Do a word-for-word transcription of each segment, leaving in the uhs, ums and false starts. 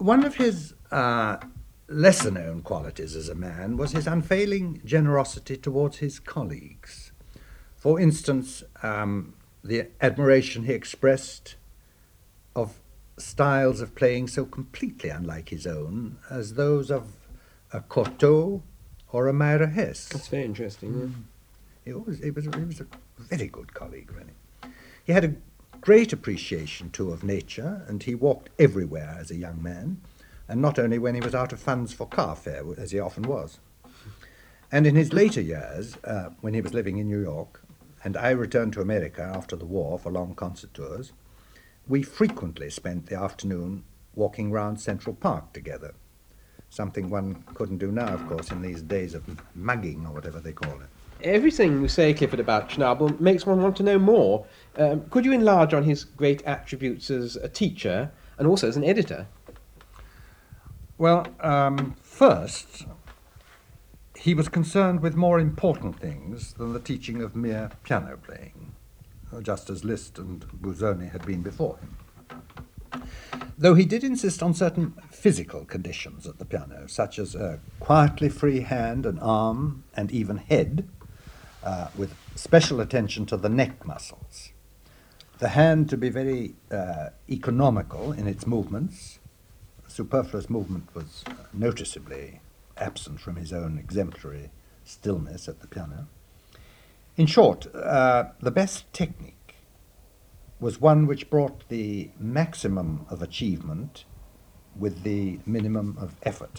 One of his uh, lesser known qualities as a man was his unfailing generosity towards his colleagues. For instance, um, the admiration he expressed of styles of playing so completely unlike his own as those of a Cortot or a Myra Hess. That's very interesting. Mm. Yeah. It was, it was, he was a very good colleague, really. He had a great appreciation, too, of nature, and he walked everywhere as a young man, and not only when he was out of funds for car fare, as he often was. And in his later years, uh, when he was living in New York, and I returned to America after the war for long concert tours, we frequently spent the afternoon walking round Central Park together, something one couldn't do now, of course, in these days of mugging or whatever they call it. Everything you say, Clifford, about Schnabel makes one want to know more. Um, could you enlarge on his great attributes as a teacher and also as an editor? Well, um, first, he was concerned with more important things than the teaching of mere piano playing, just as Liszt and Busoni had been before him. Though he did insist on certain physical conditions at the piano, such as a quietly free hand and arm and even head, uh, with special attention to the neck muscles. The hand to be very uh, economical in its movements. Superfluous movement was noticeably absent from his own exemplary stillness at the piano. In short, uh, the best technique was one which brought the maximum of achievement with the minimum of effort.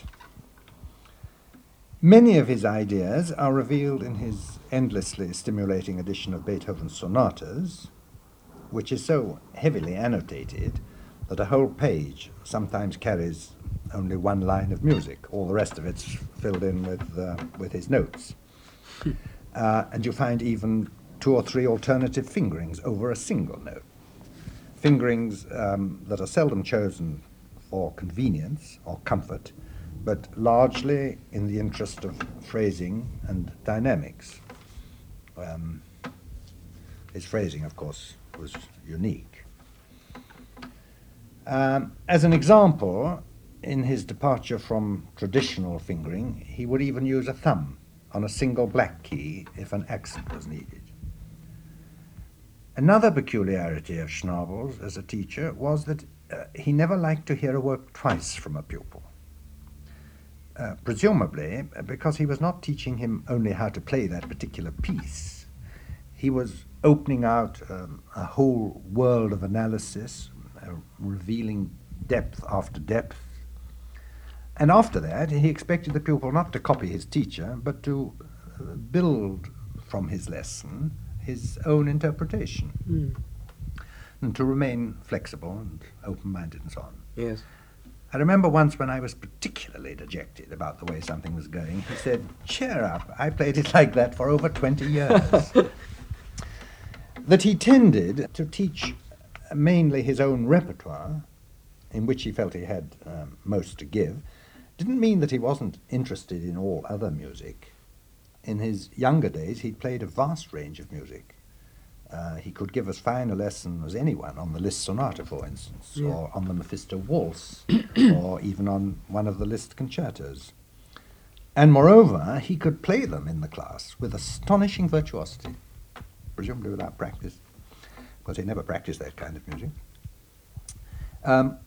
Many of his ideas are revealed in his endlessly stimulating edition of Beethoven's sonatas, which is so heavily annotated that a whole page sometimes carries only one line of music. All the rest of it's filled in with, uh, with his notes. Uh, and you find even two or three alternative fingerings over a single note. Fingerings um, that are seldom chosen for convenience or comfort, but largely in the interest of phrasing and dynamics. Um, his phrasing, of course, was unique. Um, as an example, in his departure from traditional fingering, he would even use a thumb on a single black key if an accent was needed. Another peculiarity of Schnabel's as a teacher was that uh, he never liked to hear a work twice from a pupil. Uh, presumably, because he was not teaching him only how to play that particular piece, he was opening out um, a whole world of analysis, uh, revealing depth after depth. And after that, he expected the pupil not to copy his teacher, but to uh, build from his lesson his own interpretation, mm. and to remain flexible and open-minded and so on. Yes. I remember once when I was particularly dejected about the way something was going, he said, "Cheer up, I played it like that for over twenty years." That he tended to teach mainly his own repertoire, in which he felt he had um, most to give, didn't mean that he wasn't interested in all other music. In his younger days, he'd played a vast range of music. Uh, he could give as fine a lesson as anyone on the Liszt Sonata, for instance, yeah. or on the Mephisto Waltz, or even on one of the Liszt concertos. And moreover, he could play them in the class with astonishing virtuosity, presumably without practice, because he never practiced that kind of music. Um,